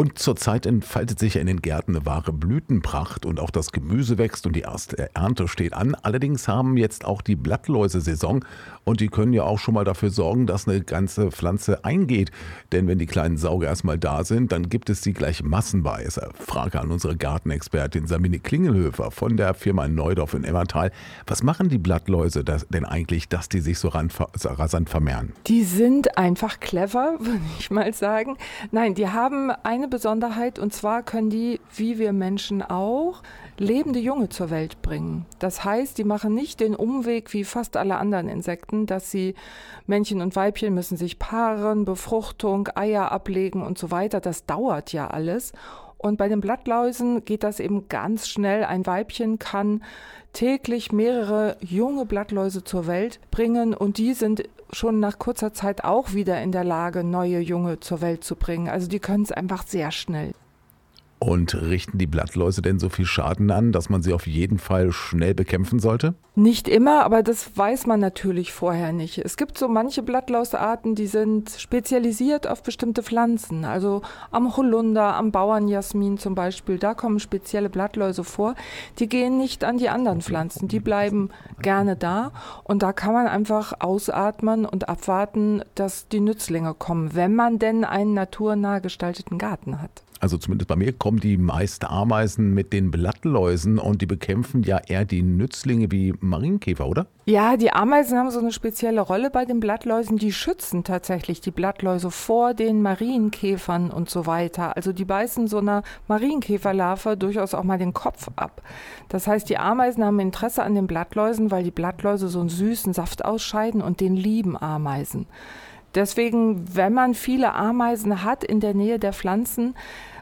Und zurzeit entfaltet sich ja in den Gärten eine wahre Blütenpracht und auch das Gemüse wächst und die erste Ernte steht an. Allerdings haben jetzt auch die Blattläuse Saison und die können ja auch schon mal dafür sorgen, dass eine ganze Pflanze eingeht. Denn wenn die kleinen Sauger erstmal da sind, dann gibt es sie gleich massenweise. Frage an unsere Gartenexpertin Sabine Klingelhöfer von der Firma Neudorf in Emmertal. Was machen die Blattläuse denn eigentlich, dass die sich so rasant vermehren? Die sind einfach clever, würde ich mal sagen. Nein, die haben eine Besonderheit und zwar können die, wie wir Menschen auch, lebende Junge zur Welt bringen. Das heißt, die machen nicht den Umweg wie fast alle anderen Insekten, dass sie Männchen und Weibchen müssen sich paaren, Befruchtung, Eier ablegen und so weiter. Das dauert ja alles. Und bei den Blattläusen geht das eben ganz schnell. Ein Weibchen kann täglich mehrere junge Blattläuse zur Welt bringen und die sind schon nach kurzer Zeit auch wieder in der Lage, neue Junge zur Welt zu bringen. Also die können es einfach sehr schnell. Und richten die Blattläuse denn so viel Schaden an, dass man sie auf jeden Fall schnell bekämpfen sollte? Nicht immer, aber das weiß man natürlich vorher nicht. Es gibt so manche Blattlausarten, die sind spezialisiert auf bestimmte Pflanzen. Also am Holunder, am Bauernjasmin zum Beispiel, da kommen spezielle Blattläuse vor. Die gehen nicht an die anderen Pflanzen, die bleiben gerne da. Und da kann man einfach ausatmen und abwarten, dass die Nützlinge kommen, wenn man denn einen naturnah gestalteten Garten hat. Also zumindest bei mir kommen die meisten Ameisen mit den Blattläusen und die bekämpfen ja eher die Nützlinge wie Marienkäfer, oder? Ja, die Ameisen haben so eine spezielle Rolle bei den Blattläusen. Die schützen tatsächlich die Blattläuse vor den Marienkäfern und so weiter. Also die beißen so einer Marienkäferlarve durchaus auch mal den Kopf ab. Das heißt, die Ameisen haben Interesse an den Blattläusen, weil die Blattläuse so einen süßen Saft ausscheiden und den lieben Ameisen. Deswegen, wenn man viele Ameisen hat in der Nähe der Pflanzen,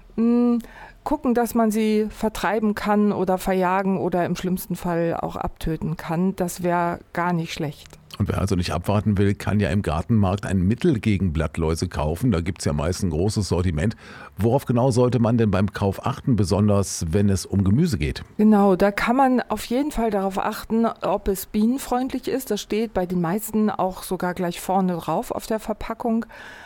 gucken, dass man sie vertreiben kann oder verjagen oder im schlimmsten Fall auch abtöten kann. Das wäre gar nicht schlecht. Und wer also nicht abwarten will, kann ja im Gartenmarkt ein Mittel gegen Blattläuse kaufen. Da gibt es ja meist ein großes Sortiment. Worauf genau sollte man denn beim Kauf achten, besonders wenn es um Gemüse geht? Genau, da kann man auf jeden Fall darauf achten, ob es bienenfreundlich ist. Das steht bei den meisten auch sogar gleich vorne drauf auf der Verpackung.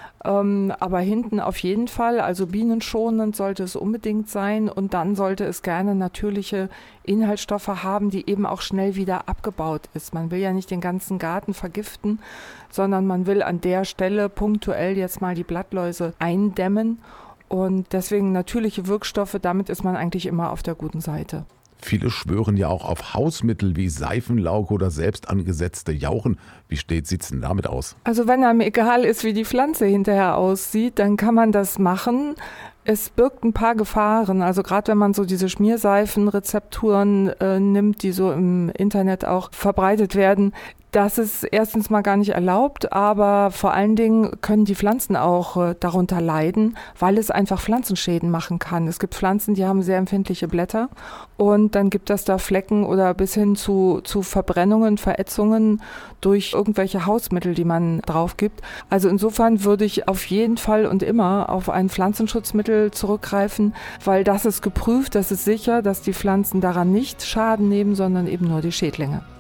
Aber hinten auf jeden Fall, also bienenschonend sollte es unbedingt sein und dann sollte es gerne natürliche Inhaltsstoffe haben, die eben auch schnell wieder abgebaut ist. Man will ja nicht den ganzen Garten vergiften, sondern man will an der Stelle punktuell jetzt mal die Blattläuse eindämmen und deswegen natürliche Wirkstoffe, damit ist man eigentlich immer auf der guten Seite. Viele schwören ja auch auf Hausmittel wie Seifenlauge oder selbst angesetzte Jauchen. Wie sieht es denn damit aus? Also wenn einem egal ist, wie die Pflanze hinterher aussieht, dann kann man das machen. Es birgt ein paar Gefahren. Also gerade wenn man so diese Schmierseifenrezepturen nimmt, die so im Internet auch verbreitet werden, das ist erstens mal gar nicht erlaubt, aber vor allen Dingen können die Pflanzen auch darunter leiden, weil es einfach Pflanzenschäden machen kann. Es gibt Pflanzen, die haben sehr empfindliche Blätter und dann gibt es da Flecken oder bis hin zu Verbrennungen, Verätzungen durch irgendwelche Hausmittel, die man drauf gibt. Also insofern würde ich auf jeden Fall und immer auf ein Pflanzenschutzmittel zurückgreifen, weil das ist geprüft, das ist sicher, dass die Pflanzen daran nicht Schaden nehmen, sondern eben nur die Schädlinge.